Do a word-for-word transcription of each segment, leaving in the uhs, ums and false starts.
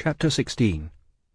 Chapter sixteen.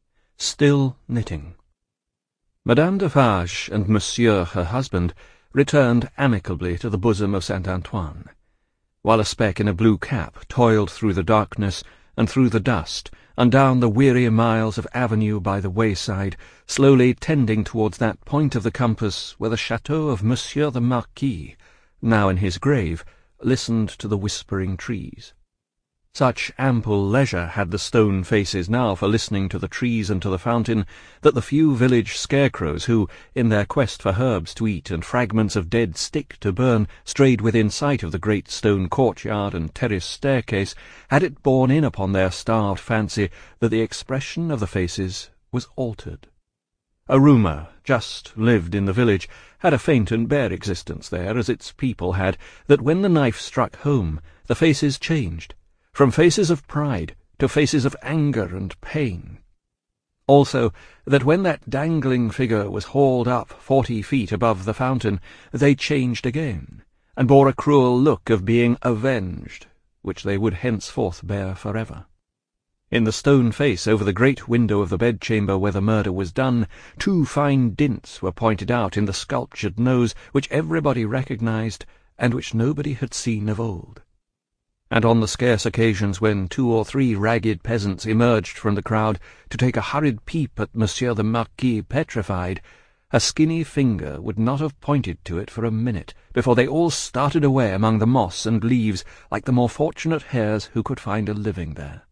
Still knitting. Madame Defarge and Monsieur, her husband, returned amicably to the bosom of Saint Antoine, while a speck in a blue cap toiled through the darkness and through the dust, and down the weary miles of avenue by the wayside, slowly tending towards that point of the compass where the chateau of Monsieur the Marquis, now in his grave, listened to the whispering trees. Such ample leisure had the stone faces now for listening to the trees and to the fountain, that the few village scarecrows who, in their quest for herbs to eat and fragments of dead stick to burn, strayed within sight of the great stone courtyard and terrace staircase, had it borne in upon their starved fancy that the expression of the faces was altered. A rumour, just lived in the village, had a faint and bare existence there, as its people had, that when the knife struck home, the faces changed, from faces of pride to faces of anger and pain. Also, that when that dangling figure was hauled up forty feet above the fountain, they changed again, and bore a cruel look of being avenged, which they would henceforth bear forever. In the stone face over the great window of the bedchamber where the murder was done, two fine dints were pointed out in the sculptured nose, which everybody recognized, and which nobody had seen of old. And on the scarce occasions when two or three ragged peasants emerged from the crowd to take a hurried peep at Monsieur the Marquis petrified, a skinny finger would not have pointed to it for a minute before they all started away among the moss and leaves like the more fortunate hares who could find a living there.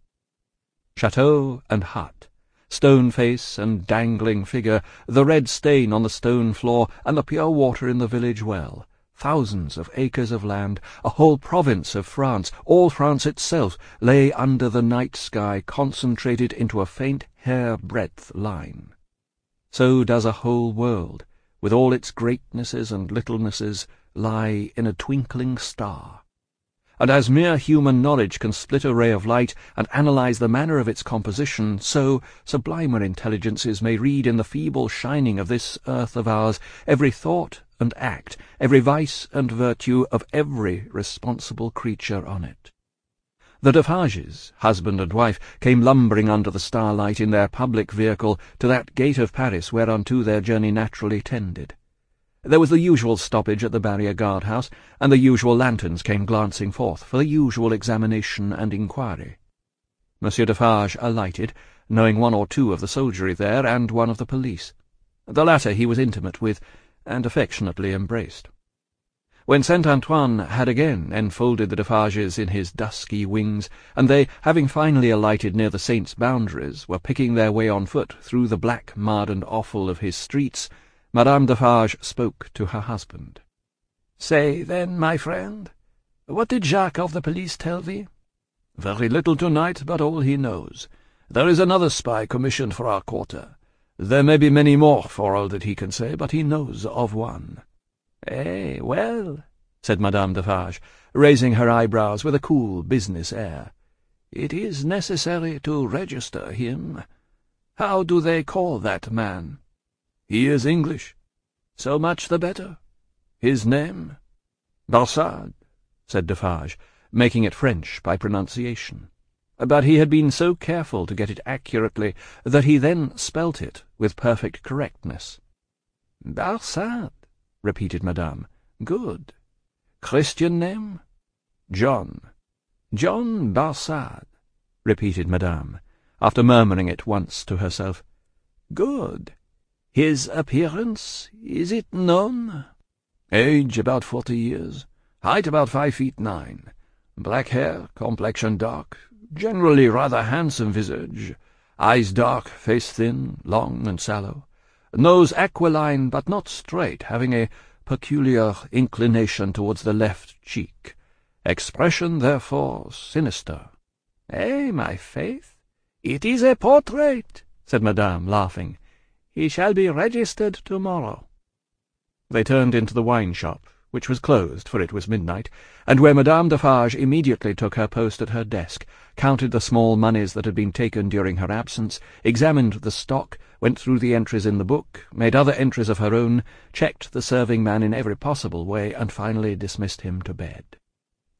Chateau and hut, stone face and dangling figure, the red stain on the stone floor, and the pure water in the village well, thousands of acres of land, a whole province of France, all France itself, lay under the night sky concentrated into a faint hair-breadth line. So does a whole world, with all its greatnesses and littlenesses, lie in a twinkling star. And as mere human knowledge can split a ray of light and analyze the manner of its composition, so sublimer intelligences may read in the feeble shining of this earth of ours every thought and act, every vice and virtue of every responsible creature on it. The Defarges, husband and wife, came lumbering under the starlight in their public vehicle to that gate of Paris whereunto their journey naturally tended. There was the usual stoppage at the barrier guard-house, and the usual lanterns came glancing forth for the usual examination and inquiry. Monsieur Defarge alighted, knowing one or two of the soldiery there and one of the police. The latter he was intimate with, and affectionately embraced. When Saint Antoine had again enfolded the Defarges in his dusky wings, and they, having finally alighted near the saint's boundaries, were picking their way on foot through the black mud and offal of his streets, Madame Defarge spoke to her husband. "Say, then, my friend, what did Jacques of the police tell thee?" "Very little tonight, but all he knows. There is another spy commissioned for our quarter. There may be many more for all that he can say, but he knows of one." "Eh, well," said Madame Defarge, raising her eyebrows with a cool business air, "it is necessary to register him. How do they call that man?" "He is English." "So much the better. His name?" "Barsad," said Defarge, making it French by pronunciation. But he had been so careful to get it accurately that he then spelt it with perfect correctness. "Barsad," repeated Madame. "Good. Christian name?" "John." "John Barsad," repeated Madame, after murmuring it once to herself. "Good. His appearance, is it known?" "Age about forty years. Height about five feet nine. Black hair, complexion dark, generally rather handsome visage. Eyes dark, face thin, long and sallow. Nose aquiline but not straight, having a peculiar inclination towards the left cheek. Expression, therefore, sinister." "Eh, my faith, it is a portrait," said Madame, laughing. "He shall be registered tomorrow." They turned into the wine-shop, which was closed, for it was midnight, and where Madame Defarge immediately took her post at her desk, counted the small moneys that had been taken during her absence, examined the stock, went through the entries in the book, made other entries of her own, checked the serving-man in every possible way, and finally dismissed him to bed.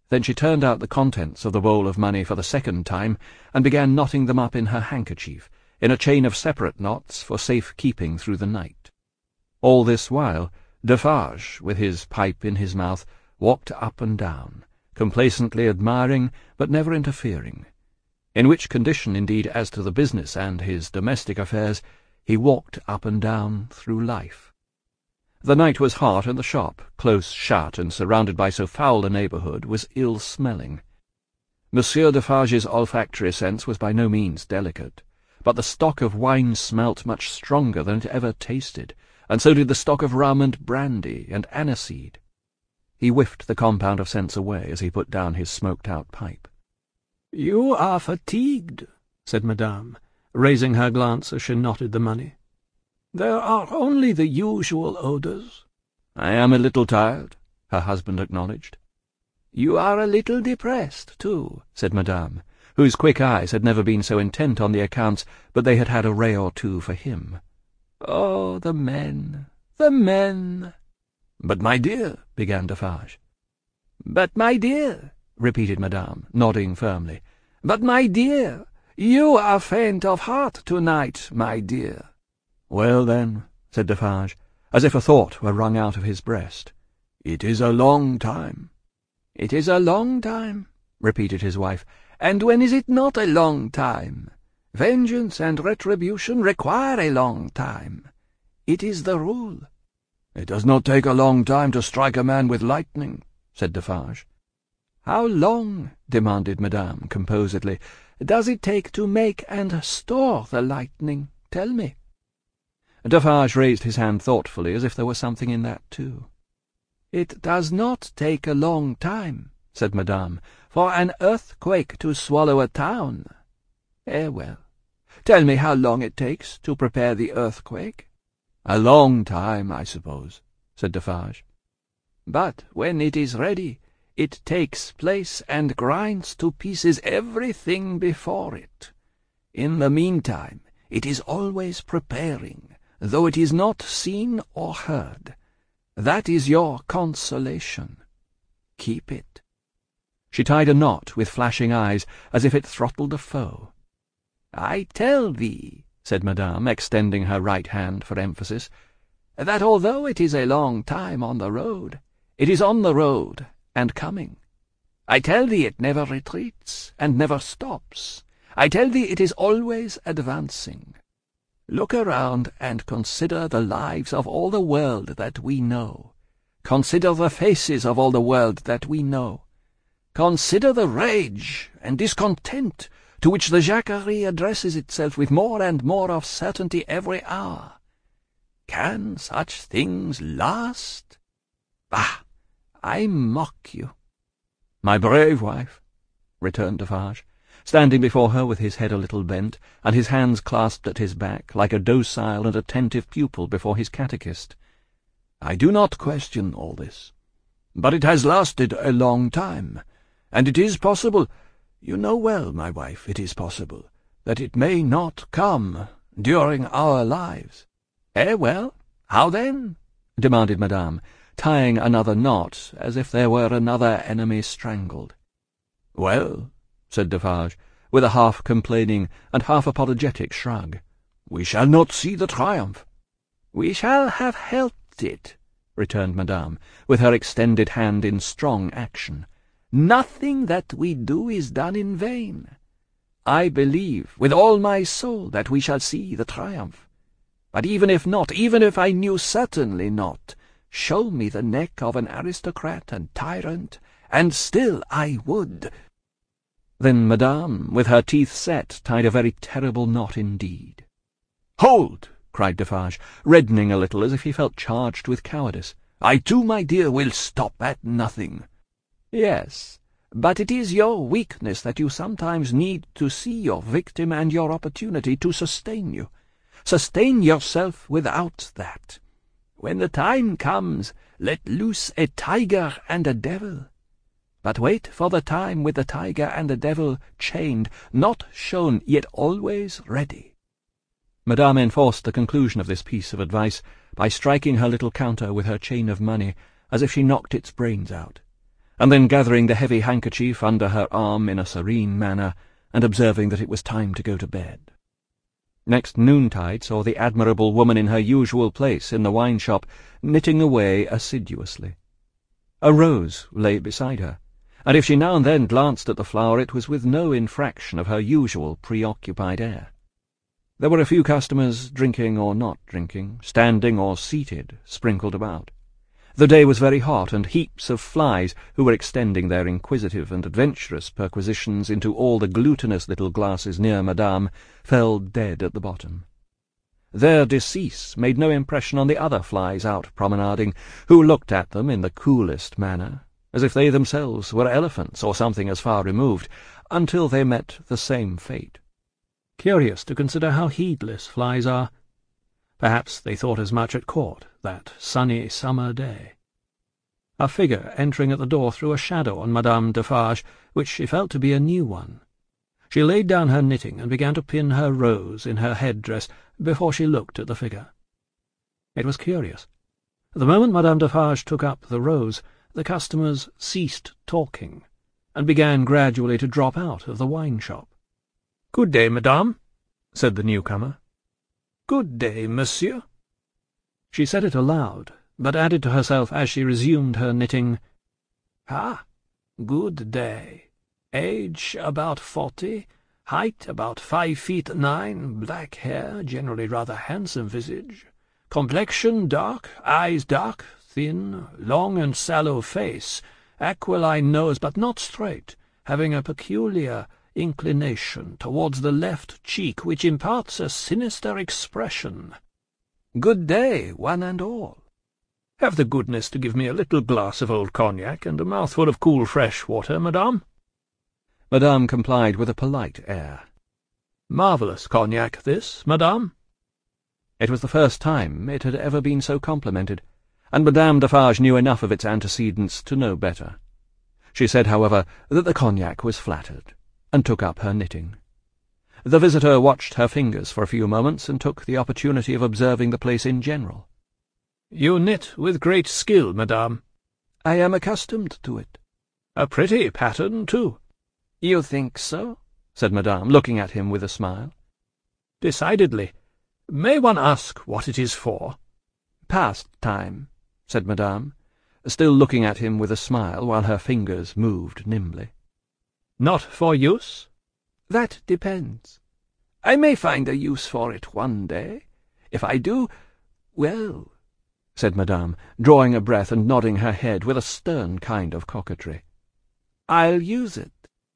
Then she turned out the contents of the roll of money for the second time, and began knotting them up in her handkerchief, in a chain of separate knots for safe keeping through the night. All this while, Defarge, with his pipe in his mouth, walked up and down, complacently admiring, but never interfering. In which condition, indeed, as to the business and his domestic affairs, he walked up and down through life. The night was hot, and the shop, close shut and surrounded by so foul a neighbourhood, was ill-smelling. Monsieur Defarge's olfactory sense was by no means delicate, but the stock of wine smelt much stronger than it ever tasted, and so did the stock of rum and brandy and aniseed. He whiffed the compound of scents away as he put down his smoked-out pipe. "You are fatigued," said Madame, raising her glance as she knotted the money. "There are only the usual odours." "I am a little tired," her husband acknowledged. "You are a little depressed, too," said Madame, whose quick eyes had never been so intent on the accounts but they had had a ray or two for him. "Oh, the men, the men!" "But, my dear—" began Defarge. "But, my dear," repeated Madame, nodding firmly. "But, my dear, you are faint of heart tonight, my dear." "Well, then," said Defarge, as if a thought were wrung out of his breast, "it is a long time." "It is a long time," repeated his wife. "And when is it not a long time? Vengeance and retribution require a long time. It is the rule." "It does not take a long time to strike a man with lightning," said Defarge. "How long," demanded Madame composedly, "does it take to make and store the lightning? Tell me." Defarge raised his hand thoughtfully, as if there were something in that too. "It does not take a long time," said Madame, "for an earthquake to swallow a town. Eh, well, tell me how long it takes to prepare the earthquake." "A long time, I suppose," said Defarge. "But when it is ready, it takes place and grinds to pieces everything before it. In the meantime, it is always preparing, though it is not seen or heard. That is your consolation. Keep it." She tied a knot with flashing eyes, as if it throttled a foe. "I tell thee," said Madame, extending her right hand for emphasis, "that although it is a long time on the road, it is on the road and coming. I tell thee it never retreats and never stops. I tell thee it is always advancing. Look around and consider the lives of all the world that we know. Consider the faces of all the world that we know. Consider the rage and discontent to which the Jacquerie addresses itself with more and more of certainty every hour. Can such things last? Bah! I mock you." "My brave wife," returned Defarge, standing before her with his head a little bent, and his hands clasped at his back, like a docile and attentive pupil before his catechist. "I do not question all this, but it has lasted a long time, and it is possible, you know well, my wife, it is possible, that it may not come during our lives." "Eh, well, how then?" demanded Madame, tying another knot, as if there were another enemy strangled. "Well," said Defarge, with a half-complaining and half-apologetic shrug, "we shall not see the triumph." "We shall have helped it," returned Madame, with her extended hand in strong action. "Nothing that we do is done in vain. I believe with all my soul that we shall see the triumph. But even if not, even if I knew certainly not, show me the neck of an aristocrat and tyrant, and still I would." Then Madame, with her teeth set, tied a very terrible knot indeed. "Hold!" cried Defarge, reddening a little as if he felt charged with cowardice. "I too, my dear, will stop at nothing." "Yes, but it is your weakness that you sometimes need to see your victim and your opportunity to sustain you. Sustain yourself without that. When the time comes, let loose a tiger and a devil. But wait for the time with the tiger and the devil chained, not shown, yet always ready." Madame enforced the conclusion of this piece of advice by striking her little counter with her chain of money, as if she knocked its brains out, and then gathering the heavy handkerchief under her arm in a serene manner, and observing that it was time to go to bed. Next noontide saw the admirable woman in her usual place in the wine-shop, knitting away assiduously. A rose lay beside her, and if she now and then glanced at the flower, it was with no infraction of her usual preoccupied air. There were a few customers, drinking or not drinking, standing or seated, sprinkled about. The day was very hot, and heaps of flies, who were extending their inquisitive and adventurous perquisitions into all the glutinous little glasses near Madame, fell dead at the bottom. Their decease made no impression on the other flies out promenading, who looked at them in the coolest manner, as if they themselves were elephants or something as far removed, until they met the same fate. Curious to consider how heedless flies are. Perhaps they thought as much at court, that sunny summer day. A figure entering at the door threw a shadow on Madame Defarge, which she felt to be a new one. She laid down her knitting and began to pin her rose in her head-dress before she looked at the figure. It was curious. The moment Madame Defarge took up the rose, the customers ceased talking, and began gradually to drop out of the wine-shop. "Good day, madame," said the newcomer. "Good day, monsieur." She said it aloud, but added to herself as she resumed her knitting, "Ah, good day. Age about forty, height about five feet nine, black hair, generally rather handsome visage, complexion dark, eyes dark, thin, long and sallow face, aquiline nose but not straight, having a peculiar inclination towards the left cheek, which imparts a sinister expression. Good day, one and all. Have the goodness to give me a little glass of old cognac and a mouthful of cool fresh water, madame." Madame complied with a polite air. "Marvellous cognac, this, madame." It was the first time it had ever been so complimented, and Madame Defarge knew enough of its antecedents to know better. She said, however, that the cognac was flattered, and took up her knitting. The visitor watched her fingers for a few moments, and took the opportunity of observing the place in general. "You knit with great skill, madame." "I am accustomed to it." "A pretty pattern, too." "You think so?" said Madame, looking at him with a smile. "Decidedly. May one ask what it is for?" "Pastime," said Madame, still looking at him with a smile, while her fingers moved nimbly. "Not for use?" "That depends. I may find a use for it one day. If I do, well," said Madame, drawing a breath and nodding her head with a stern kind of coquetry, "I'll use it."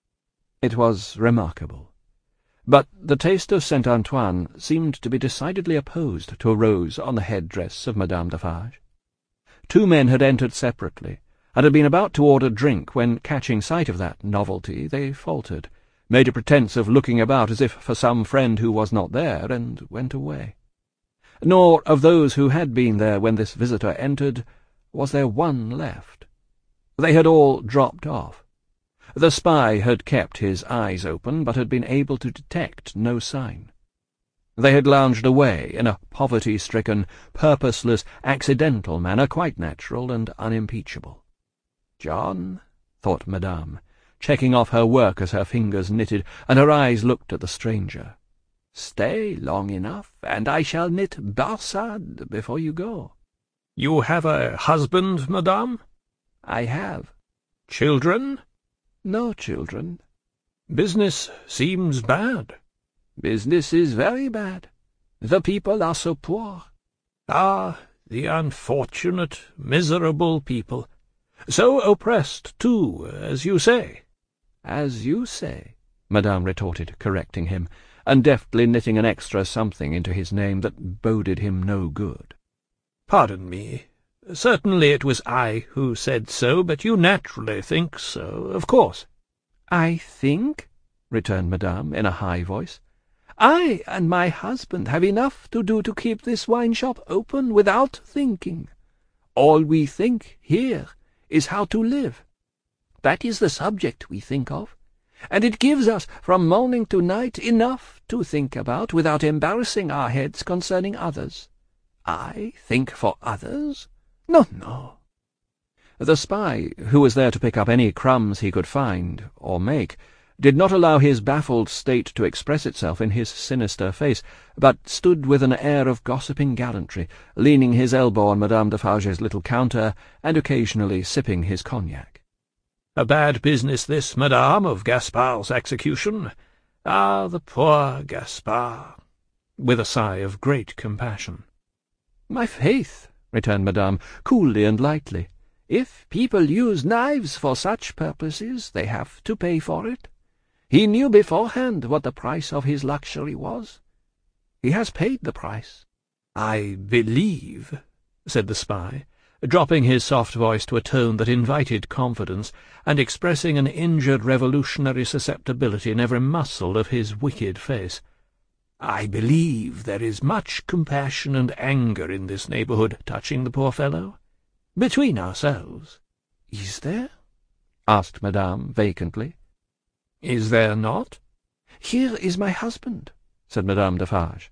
It was remarkable. But the taste of Saint Antoine seemed to be decidedly opposed to a rose on the head-dress of Madame Defarge. Two men had entered separately, and had been about to order drink, when, catching sight of that novelty, they faltered, made a pretence of looking about as if for some friend who was not there, and went away. Nor of those who had been there when this visitor entered was there one left. They had all dropped off. The spy had kept his eyes open, but had been able to detect no sign. They had lounged away in a poverty-stricken, purposeless, accidental manner, quite natural and unimpeachable. "John," thought Madame, checking off her work as her fingers knitted, and her eyes looked at the stranger, "stay long enough, and I shall knit Barsad before you go." "You have a husband, madame?" "I have." "Children?" "No children." "Business seems bad." "Business is very bad. The people are so poor." "Ah, the unfortunate, miserable people. So oppressed, too, as you say." "As you say," Madame retorted, correcting him, and deftly knitting an extra something into his name that boded him no good. "Pardon me. Certainly it was I who said so, but you naturally think so, of course." "I think," returned Madame in a high voice, "I and my husband have enough to do to keep this wine-shop open without thinking. All we think here is how to live. That is the subject we think of, and it gives us from morning to night enough to think about without embarrassing our heads concerning others. I think for others? No, no." The spy, who was there to pick up any crumbs he could find or make, did not allow his baffled state to express itself in his sinister face, but stood with an air of gossiping gallantry, leaning his elbow on Madame Defarge's little counter, and occasionally sipping his cognac. "A bad business this, madame, of Gaspard's execution. Ah, the poor Gaspard!" with a sigh of great compassion. "My faith," returned Madame, coolly and lightly, "if people use knives for such purposes, they have to pay for it. He knew beforehand what the price of his luxury was. He has paid the price." "I believe," said the spy, dropping his soft voice to a tone that invited confidence, and expressing an injured revolutionary susceptibility in every muscle of his wicked face, "I believe there is much compassion and anger in this neighbourhood touching the poor fellow. Between ourselves." "Is there?" asked Madame vacantly. "Is there not?" "Here is my husband," said Madame Defarge.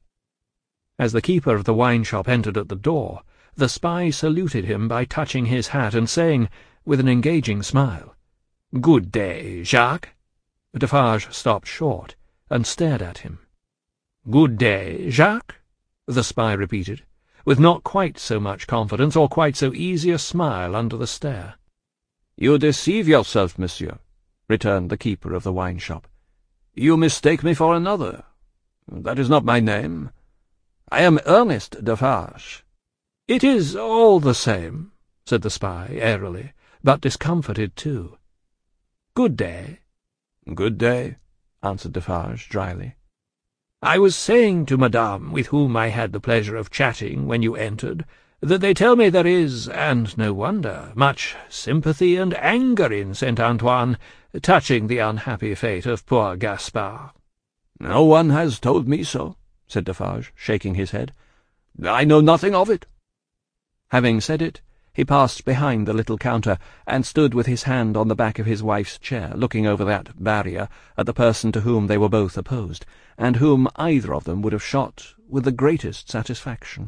As the keeper of the wine-shop entered at the door, the spy saluted him by touching his hat and saying, with an engaging smile, "Good day, Jacques." Defarge stopped short and stared at him. "Good day, Jacques," the spy repeated, with not quite so much confidence or quite so easy a smile under the stare. "You deceive yourself, monsieur," returned the keeper of the wine-shop. "You mistake me for another. That is not my name. I am Ernest Defarge." "It is all the same," said the spy airily, but discomfited too. "Good day." "Good day," answered Defarge dryly. "I was saying to Madame, with whom I had the pleasure of chatting when you entered, that they tell me there is, and no wonder, much sympathy and anger in Saint-Antoine touching the unhappy fate of poor Gaspard." "No one has told me so," said Defarge, shaking his head. "I know nothing of it." Having said it, he passed behind the little counter, and stood with his hand on the back of his wife's chair, looking over that barrier at the person to whom they were both opposed, and whom either of them would have shot with the greatest satisfaction.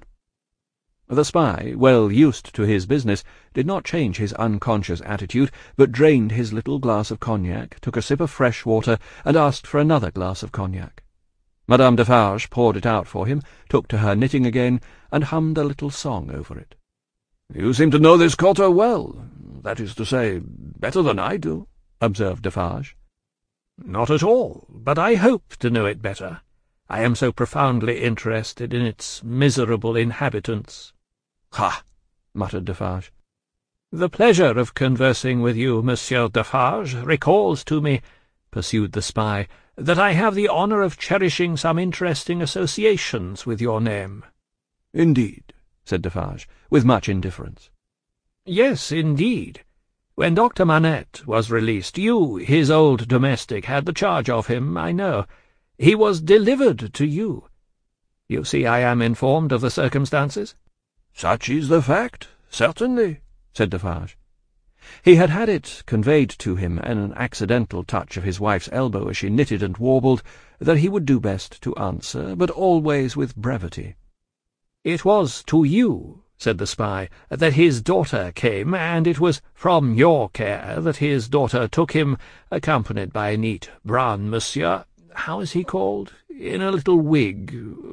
The spy, well used to his business, did not change his unconscious attitude, but drained his little glass of cognac, took a sip of fresh water, and asked for another glass of cognac. Madame Defarge poured it out for him, took to her knitting again, and hummed a little song over it. "You seem to know this quarter well, that is to say, better than I do," observed Defarge. "Not at all, but I hope to know it better. I am so profoundly interested in its miserable inhabitants." "Ha!" muttered Defarge. "The pleasure of conversing with you, Monsieur Defarge, recalls to me," pursued the spy, "that I have the honour of cherishing some interesting associations with your name." "Indeed," said Defarge, with much indifference. "Yes, indeed. When Doctor Manette was released, you, his old domestic, had the charge of him, I know. He was delivered to you. You see I am informed of the circumstances?" "Such is the fact, certainly," said Defarge. He had had it conveyed to him in an accidental touch of his wife's elbow as she knitted and warbled that he would do best to answer, but always with brevity. "It was to you," said the spy, "that his daughter came, and it was from your care that his daughter took him, accompanied by a neat brown monsieur, how is he called, in a little wig,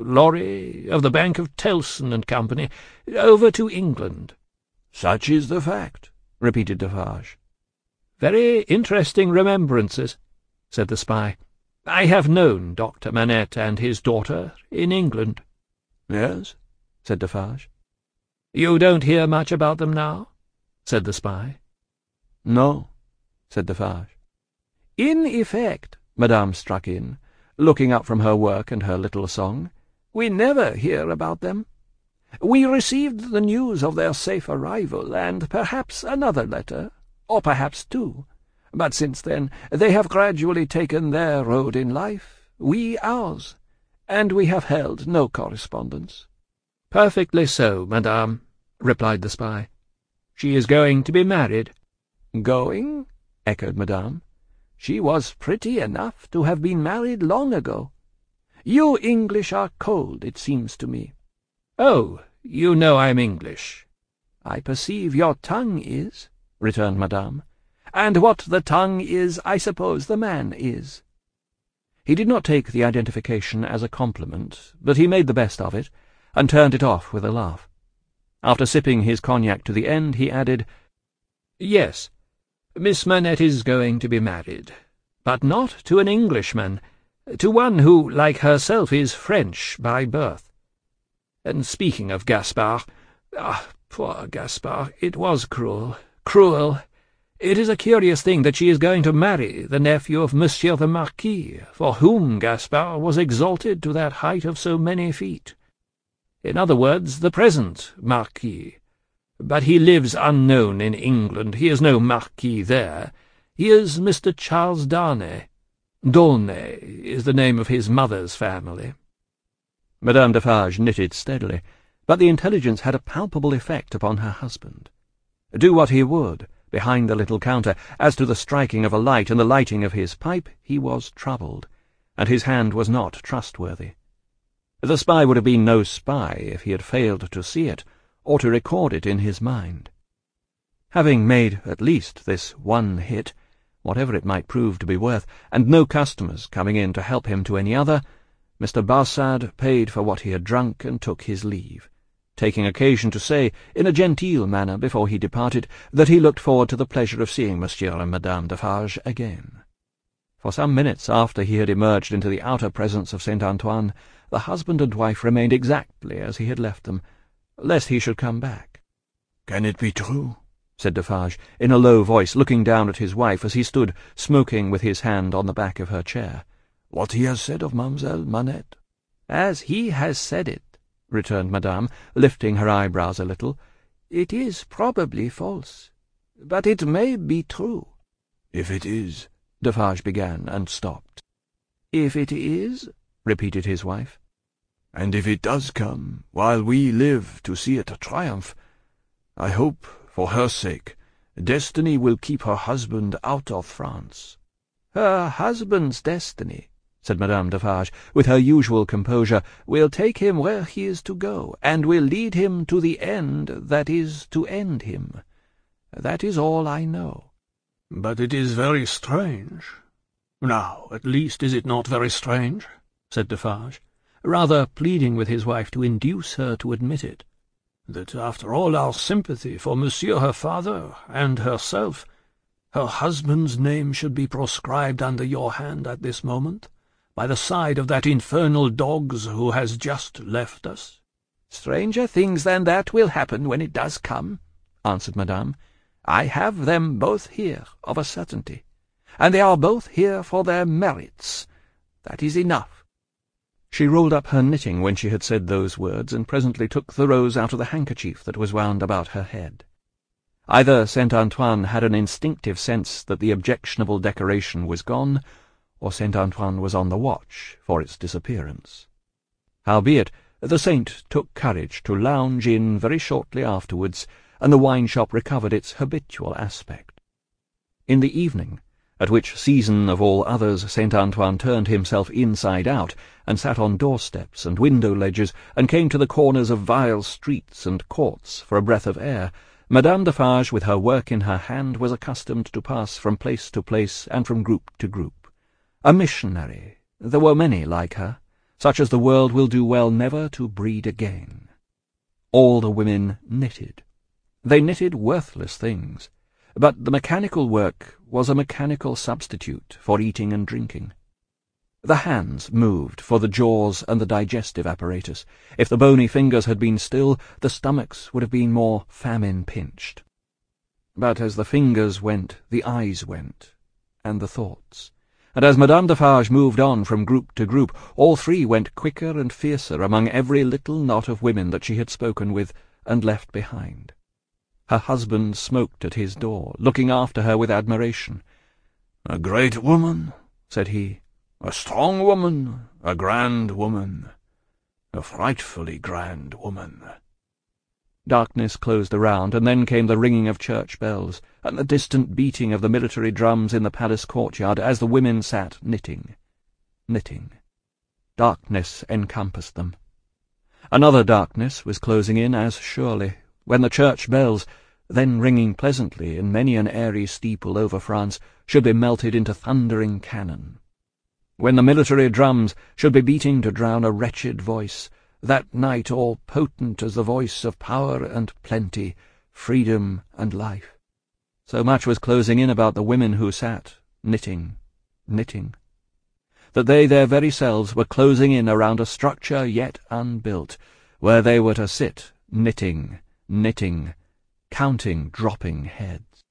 Lorry, of the Bank of Tellson and Company, over to England." "Such is the fact," repeated Defarge. "Very interesting remembrances," said the spy. "I have known Doctor Manette and his daughter in England." "Yes," said Defarge. "You don't hear much about them now?" said the spy. "No," said Defarge. "In effect," Madame struck in, looking up from her work and her little song, "we never hear about them. We received the news of their safe arrival, and perhaps another letter, or perhaps two, but since then they have gradually taken their road in life, we ours, and we have held no correspondence." "Perfectly so, madame," replied the spy. "She is going to be married." "Going?" echoed Madame. "She was pretty enough to have been married long ago. You English are cold, it seems to me." "Oh, you know I'm English." "I perceive your tongue is," returned Madame. "And what the tongue is, I suppose the man is." He did not take the identification as a compliment, but he made the best of it, and turned it off with a laugh. After sipping his cognac to the end, he added, "Yes, Miss Manette is going to be married, but not to an Englishman, to one who, like herself, is French by birth. And speaking of Gaspard, ah, poor Gaspard, it was cruel, cruel. It is a curious thing that she is going to marry the nephew of Monsieur the Marquis, for whom Gaspard was exalted to that height of so many feet. In other words, the present Marquis. But he lives unknown in England. He is no Marquis there. He is Mister Charles Darnay. D'Aulnay is the name of his mother's family." Madame Defarge knitted steadily, but the intelligence had a palpable effect upon her husband. Do what he would, behind the little counter, as to the striking of a light and the lighting of his pipe, he was troubled, and his hand was not trustworthy. The spy would have been no spy if he had failed to see it, or to record it in his mind. Having made at least this one hit, whatever it might prove to be worth, and no customers coming in to help him to any other, Mister Barsad paid for what he had drunk and took his leave, taking occasion to say, in a genteel manner before he departed, that he looked forward to the pleasure of seeing Monsieur and Madame Defarge again. For some minutes after he had emerged into the outer presence of Saint Antoine, the husband and wife remained exactly as he had left them, lest he should come back. "Can it be true?" said Defarge, in a low voice, looking down at his wife as he stood smoking with his hand on the back of her chair. "What he has said of Mademoiselle Manette?" "As he has said it," returned Madame, lifting her eyebrows a little, "it is probably false, but it may be true." "If it is—" Defarge began, and stopped. "If it is?" repeated his wife. "And if it does come, while we live to see it triumph, I hope, for her sake, destiny will keep her husband out of France." "Her husband's destiny," said Madame Defarge, with her usual composure, "will take him where he is to go, and will lead him to the end that is to end him. That is all I know." "But it is very strange. Now, at least, is it not very strange?" said Defarge, rather pleading with his wife to induce her to admit it, "that after all our sympathy for Monsieur her father and herself, her husband's name should be proscribed under your hand at this moment, by the side of that infernal dog's who has just left us?" "Stranger things than that will happen when it does come," answered Madame. "I have them both here, of a certainty, and they are both here for their merits. That is enough." She rolled up her knitting when she had said those words, and presently took the rose out of the handkerchief that was wound about her head. Either Saint Antoine had an instinctive sense that the objectionable decoration was gone, or Saint Antoine was on the watch for its disappearance. Howbeit, the saint took courage to lounge in very shortly afterwards, and the wine-shop recovered its habitual aspect. In the evening, at which season of all others Saint Antoine turned himself inside out, and sat on doorsteps and window-ledges, and came to the corners of vile streets and courts for a breath of air, Madame Defarge, with her work in her hand, was accustomed to pass from place to place and from group to group. A missionary, there were many like her, such as the world will do well never to breed again. All the women knitted. They knitted worthless things, but the mechanical work was a mechanical substitute for eating and drinking. The hands moved for the jaws and the digestive apparatus. If the bony fingers had been still, the stomachs would have been more famine-pinched. But as the fingers went, the eyes went, and the thoughts. And as Madame Defarge moved on from group to group, all three went quicker and fiercer among every little knot of women that she had spoken with and left behind. Her husband smoked at his door, looking after her with admiration. "A great woman," said he. "A strong woman, a grand woman, a frightfully grand woman." Darkness closed around, and then came the ringing of church bells, and the distant beating of the military drums in the palace courtyard as the women sat knitting, knitting. Darkness encompassed them. Another darkness was closing in as surely, when the church bells, then ringing pleasantly in many an airy steeple over France, should be melted into thundering cannon. When the military drums should be beating to drown a wretched voice, that night all potent as the voice of power and plenty, freedom and life. So much was closing in about the women who sat, knitting, knitting, that they their very selves were closing in around a structure yet unbuilt, where they were to sit, knitting, knitting, counting dropping heads.